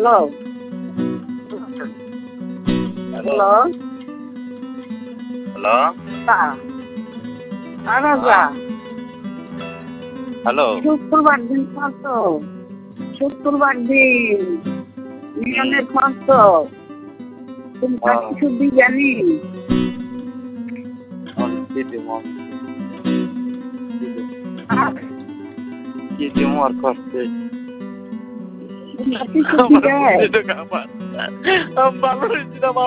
hello hello hello Raja hello শুক্রবার দিন কত শুক্রবার দিন নিয়মের কত তুমি কিছু জানি কি দিমর করতে কিছু কি দেয় ভালো হয়েছিল